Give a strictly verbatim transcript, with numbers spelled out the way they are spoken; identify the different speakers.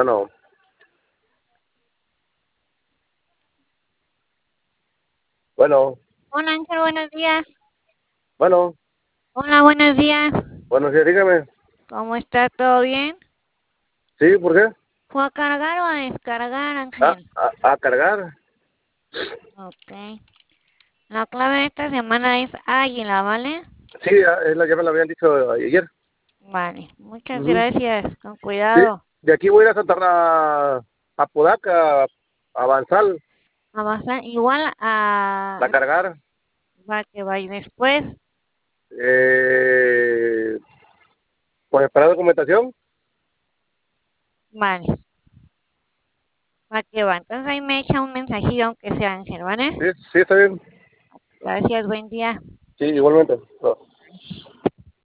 Speaker 1: Bueno, bueno,
Speaker 2: Hola Ángel, buenos días.
Speaker 1: bueno,
Speaker 2: Hola, buenos días.
Speaker 1: bueno, sí, dígame.
Speaker 2: ¿Cómo está? ¿Todo bien?
Speaker 1: Sí, ¿por qué?
Speaker 2: ¿Fue a cargar o a descargar,
Speaker 1: A,
Speaker 2: Ángel?
Speaker 1: a, a cargar.
Speaker 2: Ok. La clave de esta semana es águila, ¿vale?
Speaker 1: Sí, a- es la, ya me lo habían dicho ayer.
Speaker 2: Vale. Muchas
Speaker 1: Ujú.
Speaker 2: gracias. Con
Speaker 1: Sí,
Speaker 2: cuidado.
Speaker 1: de aquí voy a ir a Santa a, a Podaca, a Avanzar,
Speaker 2: Avanzar igual
Speaker 1: a
Speaker 2: a...
Speaker 1: cargar.
Speaker 2: Va que va y después.
Speaker 1: Eh, pues esperar documentación.
Speaker 2: Vale. Va que va. Entonces ahí me echa un mensajillo aunque sea Ángel, ¿vale?
Speaker 1: Sí, sí, está bien.
Speaker 2: Gracias, buen día.
Speaker 1: Sí, igualmente. No.